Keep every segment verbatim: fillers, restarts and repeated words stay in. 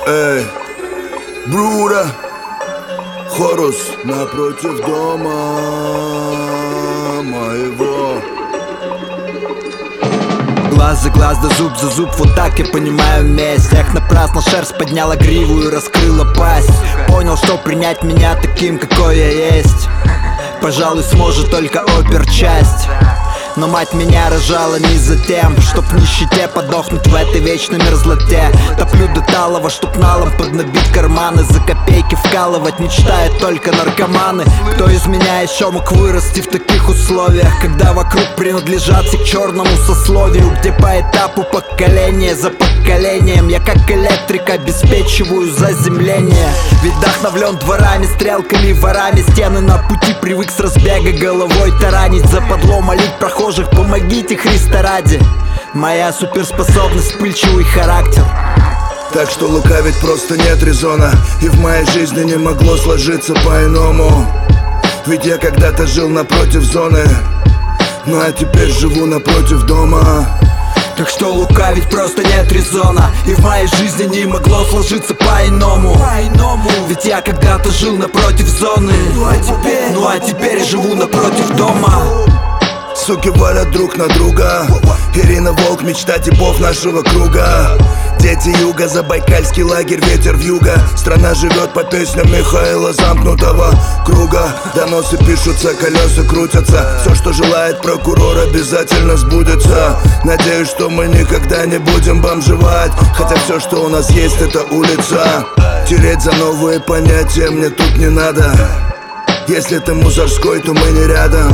Эй, Бруда, Хорус напротив дома моего. Глаз за глаз, да зуб за зуб, вот так я понимаю месть. Эх, напрасно шерсть подняла гриву и раскрыла пасть. Понял, что принять меня таким, какой я есть, пожалуй, сможет только оперчасть. Но мать меня рожала не за тем, чтоб в нищете подохнуть в этой вечной мерзлоте. Топлю до талого, чтоб налом поднабить карманы, за копейки вкалывать мечтают только наркоманы. Кто из меня еще мог вырасти в таких условиях, когда вокруг принадлежат все к черному сословию, где по этапу поколение за поколением я как электрик обеспечиваю заземление. Ведь вдохновлен дворами, стрелками, ворами, стены на пути привык с разбега головой таранить, западло молить прохожих: помогите Христа ради. Моя суперспособность — вспыльчивый характер. Так что лукавить просто нет резона, и в моей жизни не могло сложиться по-иному. Ведь я когда-то жил напротив зоны, ну а теперь живу напротив дома. Так что лукавить просто нет резона, и в моей жизни не могло сложиться по-иному. Ведь я когда-то жил напротив зоны, ну а теперь, ну а теперь живу напротив дома. Суки валят друг на друга. Ирина Волк, мечта типов нашего круга. Дети юга, забайкальский лагерь, ветер вьюга. Страна живет по песням Михаила Замкнутого круга. Доносы пишутся, колеса крутятся. Все, что желает прокурор, обязательно сбудется. Надеюсь, что мы никогда не будем бомжевать, хотя все, что у нас есть, это улица. Тереть за новые понятия мне тут не надо. Если ты мусорской, то мы не рядом.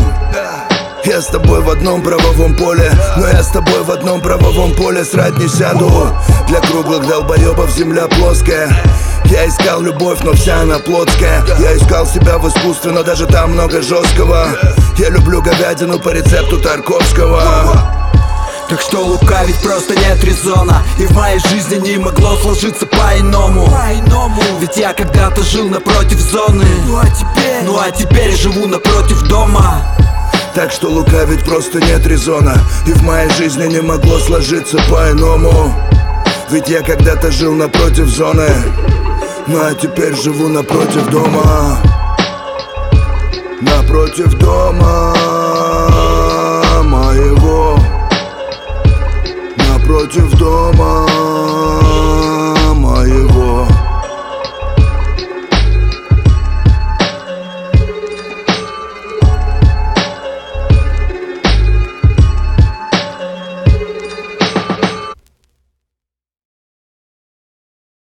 Я с тобой в одном правовом поле, но я с тобой в одном правовом поле срать не сяду. Для круглых долбоебов земля плоская. Я искал любовь, но вся она плотская. Я искал себя в искусстве, но даже там много жесткого. Я люблю говядину по рецепту Тарковского. Так что лукавить просто нет резона, и в моей жизни не могло сложиться по-иному. Ведь я когда-то жил напротив зоны, ну а теперь, ну а теперь живу напротив дома. Так что лукавить просто нет резона, и в моей жизни не могло сложиться по-иному. Ведь я когда-то жил напротив зоны, ну а теперь живу напротив дома. Напротив дома моего. Напротив дома